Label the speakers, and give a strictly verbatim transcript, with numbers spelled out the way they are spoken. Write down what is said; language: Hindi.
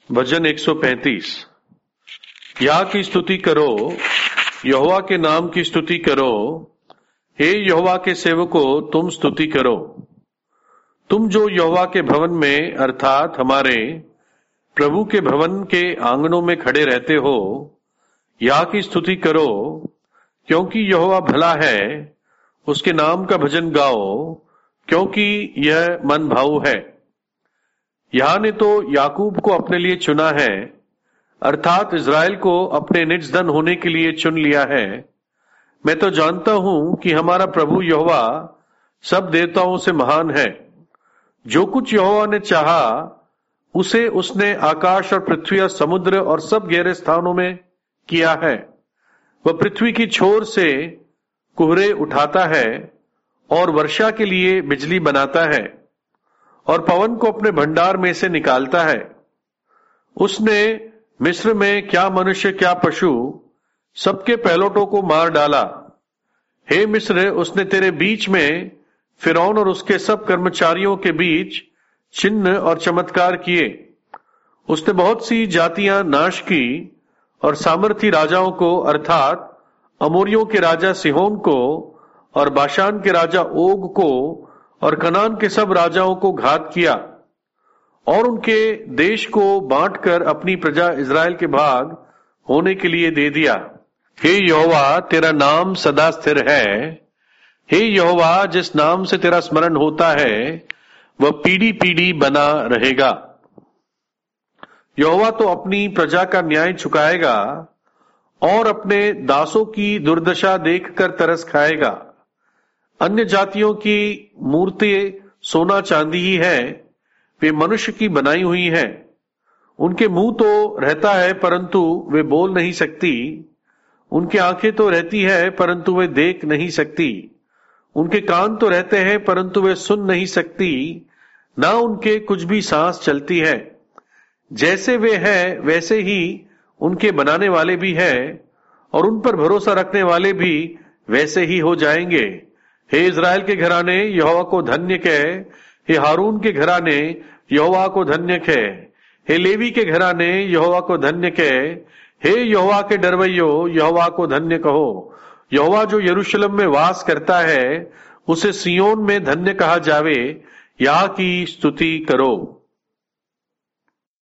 Speaker 1: भजन एक सौ पैंतीस। या की स्तुति करो, यहोवा के नाम की स्तुति करो। हे यहोवा के सेवको, तुम स्तुति करो। तुम जो यहोवा के भवन में अर्थात हमारे प्रभु के भवन के आंगनों में खड़े रहते हो, या की स्तुति करो, क्योंकि यहोवा भला है। उसके नाम का भजन गाओ, क्योंकि यह मन भाऊ है। यहां ने तो याकूब को अपने लिए चुना है, अर्थात इज़राइल को अपने निज धन होने के लिए चुन लिया है। मैं तो जानता हूं कि हमारा प्रभु यहोवा सब देवताओं से महान है। जो कुछ यहोवा ने चाहा उसे उसने आकाश और पृथ्वी और समुद्र और सब गहरे स्थानों में किया है। वह पृथ्वी की छोर से कुहरे उठाता है और वर्षा के लिए बिजली बनाता है और पवन को अपने भंडार में से निकालता है। उसने मिस्र में क्या मनुष्य क्या पशु सबके पहलौठों को मार डाला। हे मिस्र, उसने तेरे बीच में फिरौन और उसके सब कर्मचारियों के बीच चिन्ह और चमत्कार किए। उसने बहुत सी जातियां नाश की और सामर्थी राजाओं को अर्थात अमोरियों के राजा सिहोन को और बाशान के राजा ओग को और कनान के सब राजाओं को घात किया और उनके देश को बांटकर अपनी प्रजा इज़राइल के भाग होने के लिए दे दिया। हे यहोवा, तेरा नाम सदा स्थिर है। हे यहोवा, जिस नाम से तेरा स्मरण होता है वह पीढ़ी पीढ़ी बना रहेगा। यहोवा तो अपनी प्रजा का न्याय चुकाएगा और अपने दासों की दुर्दशा देखकर तरस खाएगा। अन्य जातियों की मूर्तें सोना चांदी ही है, वे मनुष्य की बनाई हुई हैं। उनके मुंह तो रहता है परंतु वे बोल नहीं सकती। उनकी आंखें तो रहती है परंतु वे देख नहीं सकती। उनके कान तो रहते हैं परंतु वे सुन नहीं सकती, ना उनके कुछ भी सांस चलती है। जैसे वे हैं वैसे ही उनके बनाने वाले भी हैं और उन पर भरोसा रखने वाले भी वैसे ही हो जाएंगे। हे इज़राइल के घराने, यहोवा को धन्य कह। हे हारून के घराने, यहोवा को धन्य कह। हे लेवी के घराने, यहोवा को धन्य कह। हे यहोवा के डरवैयो, यहोवा को धन्य कहो। यहोवा जो यरूशलेम में वास करता है उसे सिय्योन में धन्य कहा जावे। या की स्तुति करो।